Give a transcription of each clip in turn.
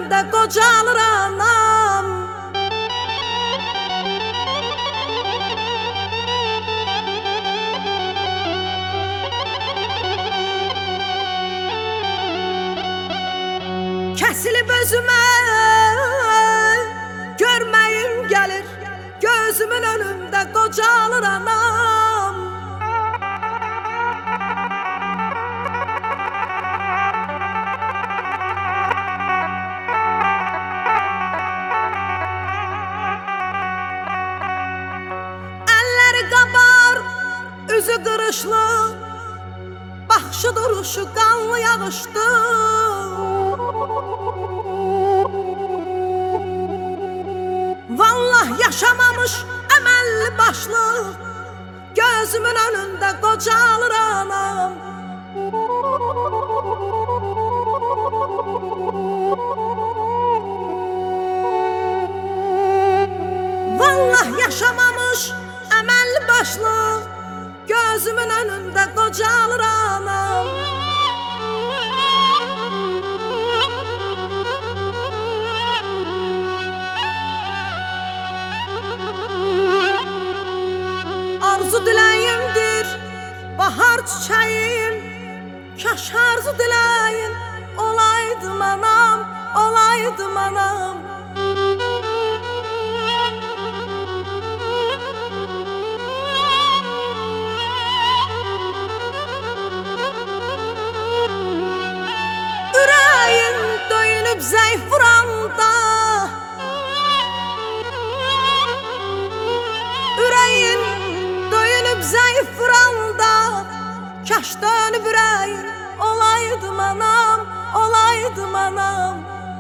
önümdə qocalır anam. Kəsilib özümə görməyim gəlir, gözümün önündə qocalır anam. Əlləri qabar, üzü qırışlı, baxışı duruşu qanlı yağışdı. Vallah yaşamamış əməlli başlı, gözümün önündə qocalır anam. Vallah yaşamamış əməlli başlı, gözümün önündə qocalır anam. Arzu diləyimdir, bahar çiçəyim, kaş arzu diləyin, olaydım anam, olaydım anam. Ürəyin döyünüb zəif vuranda, ürəyin döyünüb zəif vuranda, kaş dönüb ürəyin, olaydım anam, olaydım anam.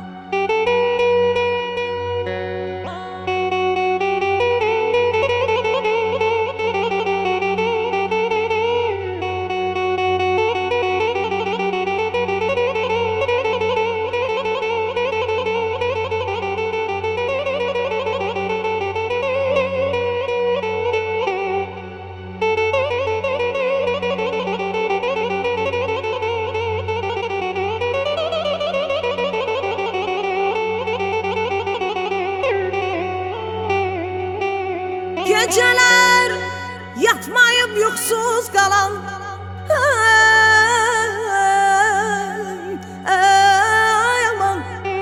Geceler yatmayıp yuxsuz qalan, ey aman.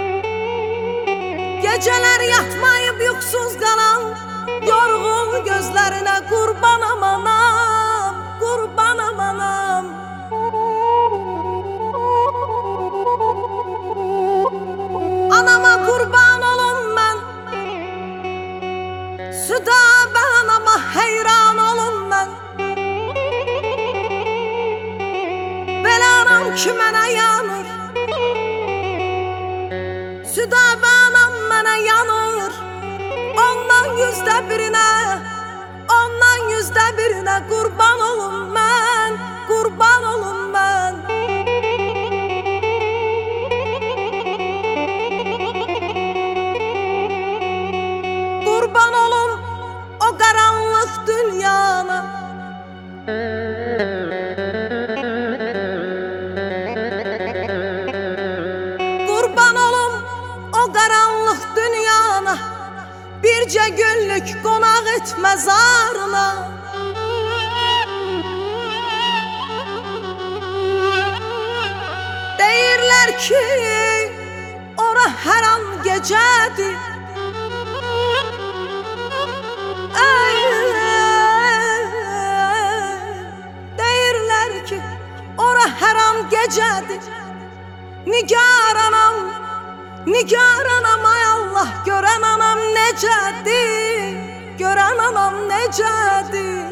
Geceler yatmayıp yuxsuz qalan, yorğun gözlərine qurbanam anam, qurbanam anam. Anama qurban olum mən, süda anama heyran olum mən. Belə anam ki mənə yanır, süda anam mənə yanır. Ondan yüzdə birinə, ondan yüzdə birinə qurban olum mən, qurban olum mən. Qurban olum o qaranlıq dünyana, qurban olum o qaranlıq dünyana, bircə günlük qonaq etmə zarına. Deyirlər ki, ora hər an gecədir. Deyirlər ki, ora hər an gecədir. Nigar anam, nigar anam, ay Allah, görən anam necədir, görən anam necədir.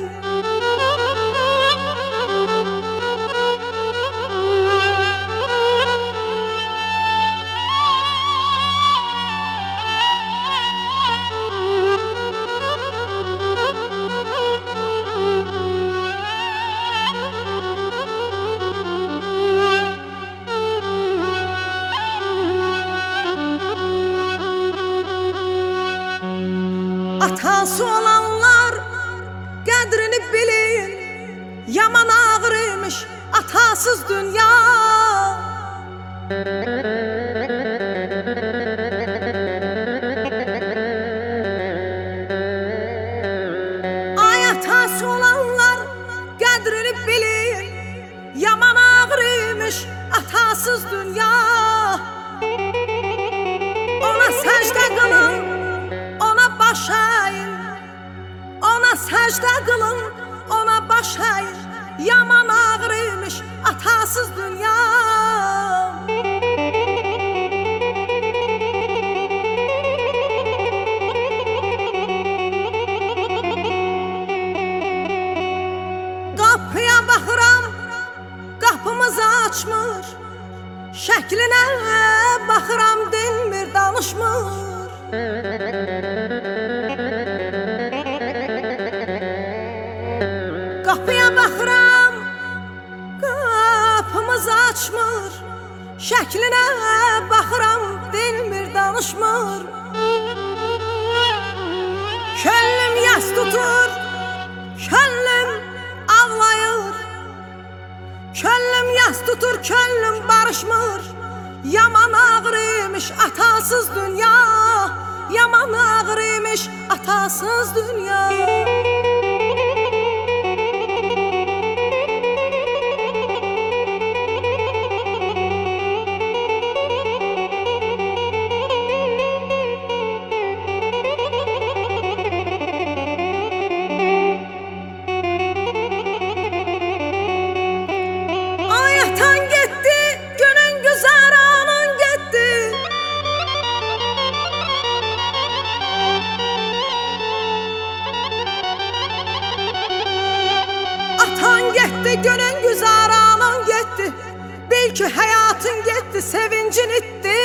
Atası olanlar qədrini bilin, yaman ağır imiş atasız dünya. səcdə qılın, ona baş əyir. Yaman ağır imiş atasız dünya. Qapıya baxıram, qapımızı açmır. Şəklinə baxıram, dinmir, danışmır. Qapıya baxıram, qapımızı açmır. Şəklinə baxıram, dinmir, danışmır. Könlüm yas tutur, könlüm ağlayır. Könlüm yas tutur, könlüm barışmır. Yaman ağır imiş atasız dünya. Yaman ağır imiş atasız dünya. Günün güzaranın gitti, bil ki hayatın gitti, sevincin itti.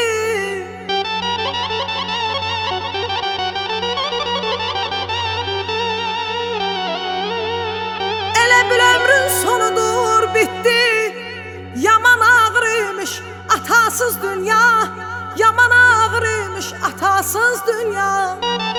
Elə bil ömrün sonudur, bitti. Yaman ağır imiş atasız dünya. Yaman ağır imiş atasız dünya.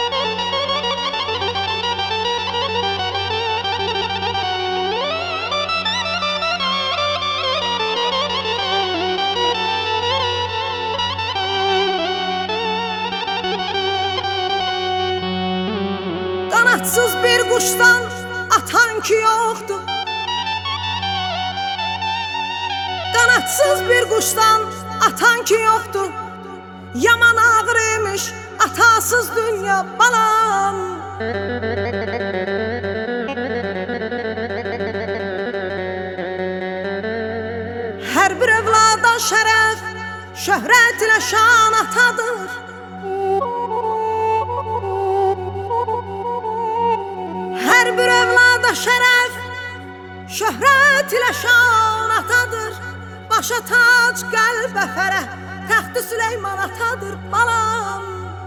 Qanadsız bir quşdan atan ki yoxdur. Qanadsız bir quşdan atan ki yoxdur. Yaman ağır imiş atasız dünya balam. Hər bir evlada şərəf, şöhrət ilə şan atadır. Hər bir evlada şərəf, şöhrət ilə şan atadır. Başa tac, qəlbə fərəh, təxti Süleyman atadır balam.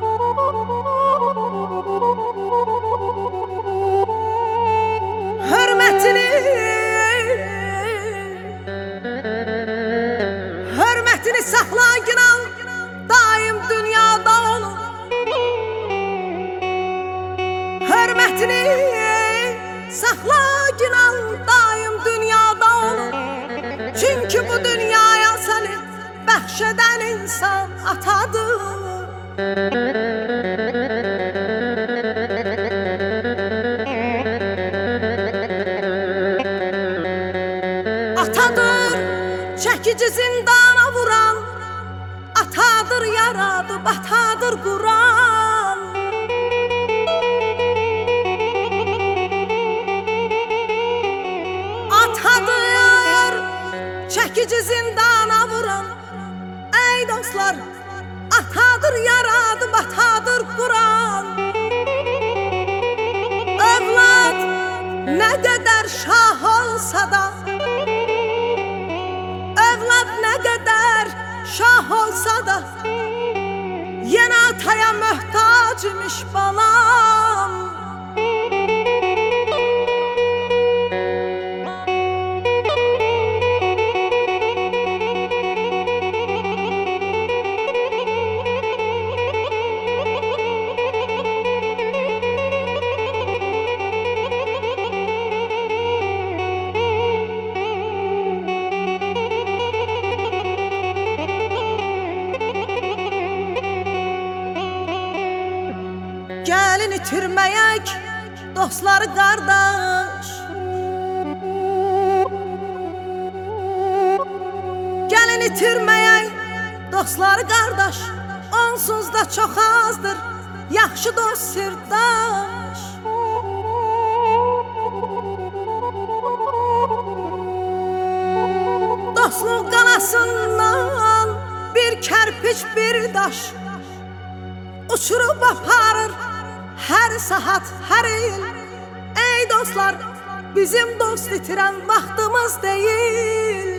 Hörmətini saxla ginan, daim dünyada onun. Hörmətini saxla ginan, daim dünyada onun. Çünkü bu dünyaya səni bəxş edən insan atadır. Atadır, çəkici zindana vuran. Atadır, yaradıb, atadır Quran. Atadır, çəkici zindana vuran. Ey dostlar, atadır, yaradıb, atadır Quran. Övlad nə qədər şah olsa da, övlad nə qədər şah olsa da, yenə ataya möhtac imiş balam. Gəlin itirməyək dostları qardaş. Gəlin itirməyək dostları qardaş. Onsuz da çox azdır yaxşı dost sirdaş. daş uçurub aparır hər saat, hər il. Ey dostlar, bizim dost itirən vaxtımız deyil.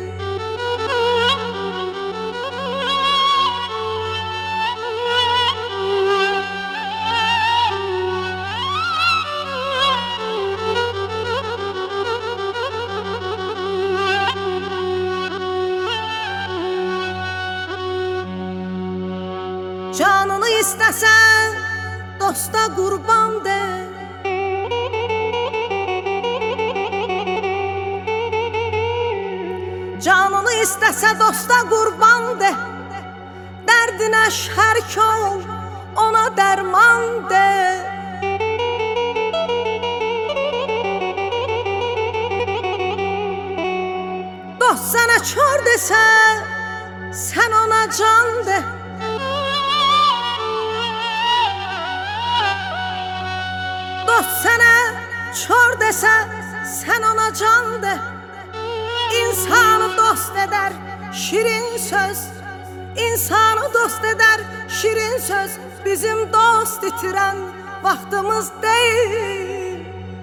Canını istəsən, dosta qurban de. Canını istəsə dosta qurban de. Dərdinə şərik ol, ona dərman de. Dost sənə kör desə, sən ona can de. Dost sənə kör desə, sən ona can de. İnsanı dost eder şirin söz, İnsanı dost eder şirin söz. Bizim dost itiren vaxtımız değil.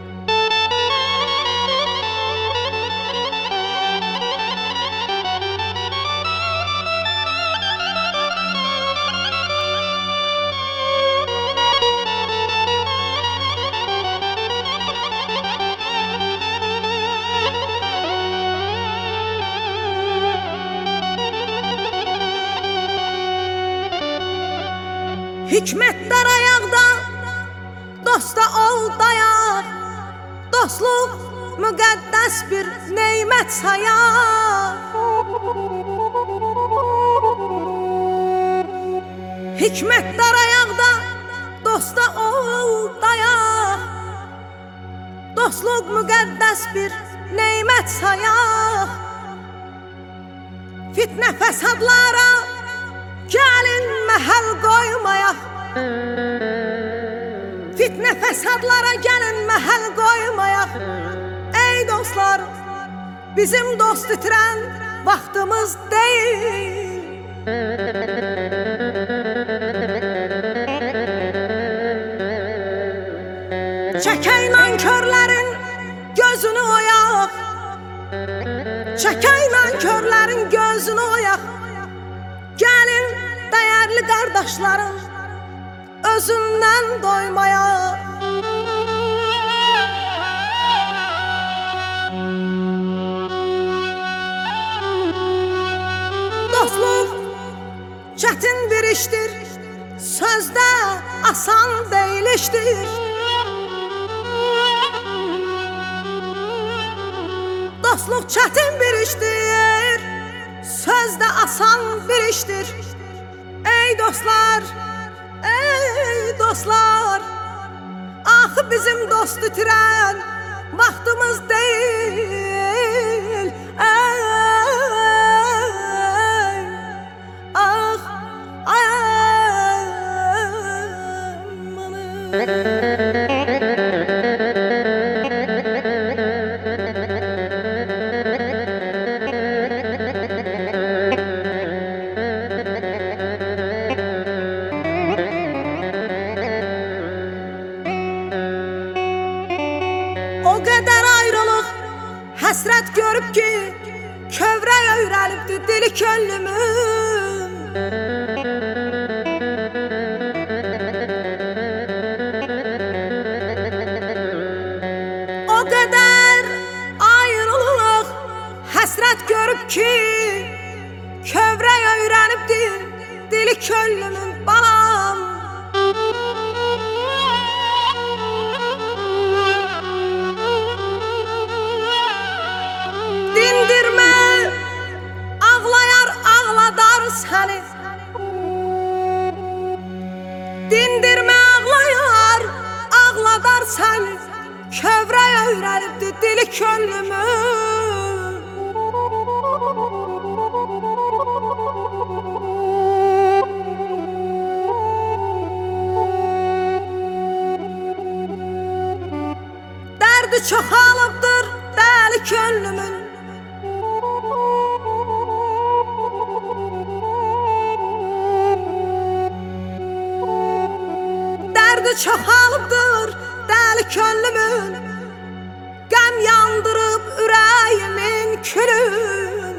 Hikmətlər ayaqda, dosta ol dayaq. Dostluq müqəddəs bir neymət sayaq. Hikmətlər ayaqda, dosta ol dayaq. Dostluq müqəddəs bir neymət sayaq. Fitnə fəsadlara gəlin məhəl qoymayaq. Fitnə fəsadlara gəlin məhəl qoymayaq. Ey dostlar, bizim dost itirən vaxtımız deyil. Çəkək nankörlərin gözünü oyaq. Çəkək nankörlərin gözünü oyaq. Gəlin dəyərli qardaşlarım, özündən doymayaq. Dostluq çətin bir işdir, sözdə asan deyil işdir. Dostluq çətin bir işdir, sözdə asan bir işdir. Ey dostlar, ey dostlar, axı bizim dost itirən vaxtımız deyil. Ey, ah, o qədər ayrılıq həsrət görüb ki, kövrə öyrəlibdi dili könlümün. O qədər ayrılıq həsrət görüb ki, kövrə öyrəlibdi dili könlümün balam. Dindirmə, ağlayar, ağladar səni. Dindirmə, ağlayar, ağladar səni. Kövrə öyrəlibdi dili könlümün. Dərdi çoxalıbdır dəli könlümün. Dərdi çoxalıbdır dəli könlümün, qəm yandırıb ürəyimin külün.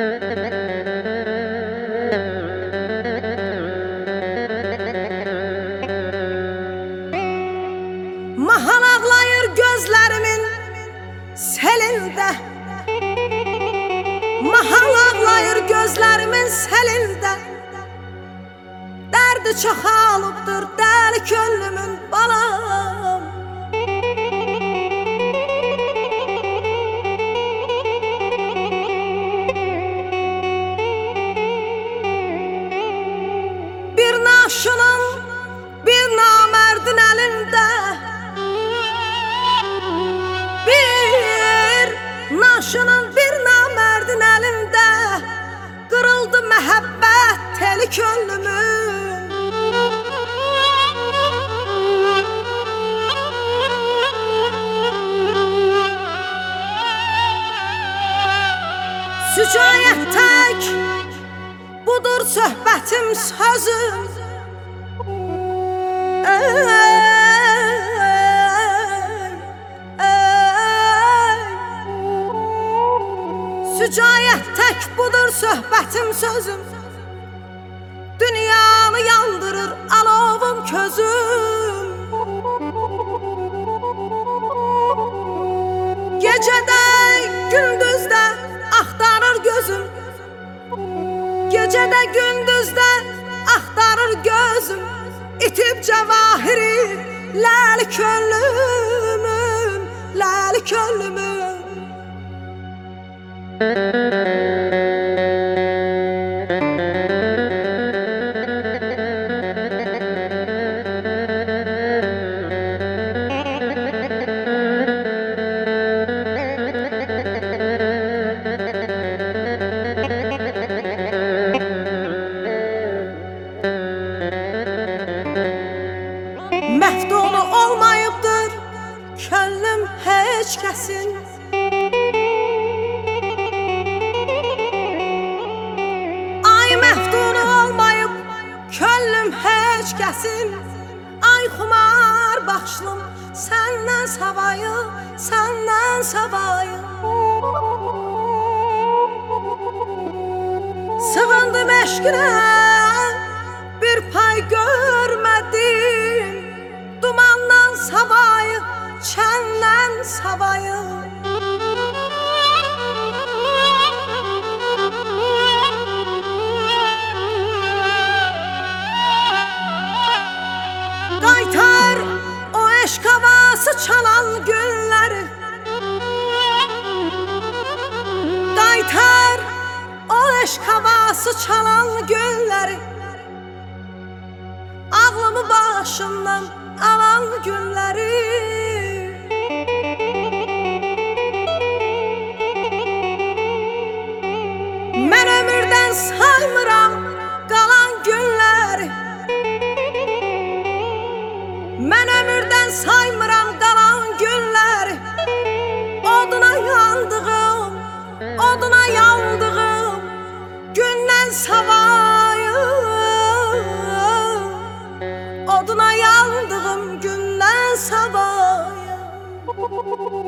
Mahal ağlayır gözlərimin selində, mahal ağlayır gözlərimin selində. Dərdi çoxalıbdır dəli könlümün balam. Bir naşının, bir namərdin əlində, bir naşının, bir namərdin əlində qırıldı məhəbbət teli könlümün. Sücayət tək budur söhbətim sözüm. Sücayət tək budur söhbətim sözüm. Dünyanı yandırır alovum közüm. Gecədə, gündüzdə axtarır gözüm. Gecədə, gündüzdə axtarır gözüm. İtib cəvahiri ləli könlümün, ləli könlümün. Məftunu olmayıbdır könlüm heç kəsin. Ay məftunu olmayıb könlüm heç kəsin. Ay xumar baxışlım səndən savayı, səndən savayı. Sığındım eşqinə, bir pay görmədim. Dumandan savayı, çəndən savayı. Qaytar o eşq havası çalan günləri. Qaytar o eşq havası çalan günləri. Ağlımı başımdan alan günləri. Mən ömürdən saymıram qalan günləri. Mən ömürdən saymıram qalan günləri. Oduna yandığım, oduna yandığım gündən savayı. Oduna yandığım gündən savayı.